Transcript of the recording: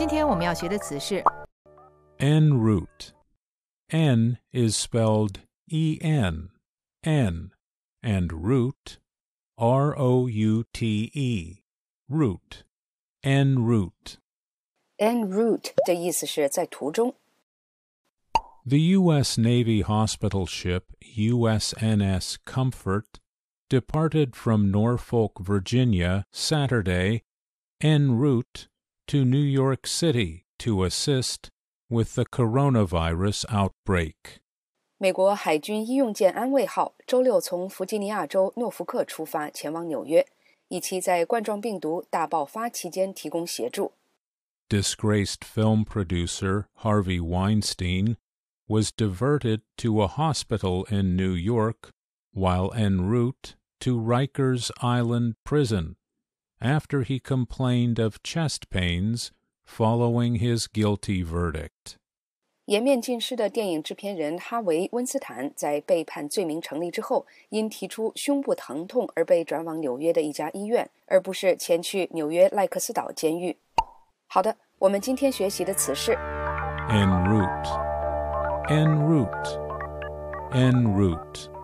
今天我们要学的词是 En route. En is spelled E-N, N, and route, R-O-U-T-E, route, en route. En route 的意思是在途中。 The U.S. Navy hospital ship USNS Comfort departed from Norfolk, Virginia, Saturday, en route to New York City to assist with the coronavirus outbreak. 美国海军医用舰安慰号周六从弗吉尼亚州诺福克出发，前往纽约，以期在冠状病毒大爆发期间提供协助。 Disgraced film producer Harvey Weinstein was diverted to a hospital in New York while en route to Rikers Island Prison after he complained of chest pains following his guilty verdict. 颜面尽失的电影制片人哈维·温斯坦在被判罪名成立之后，因提出胸部疼痛而被转往纽约的一家医院，而不是前去纽约赖克斯岛监狱。好的，我们今天学习的词是 En route, en route, en route.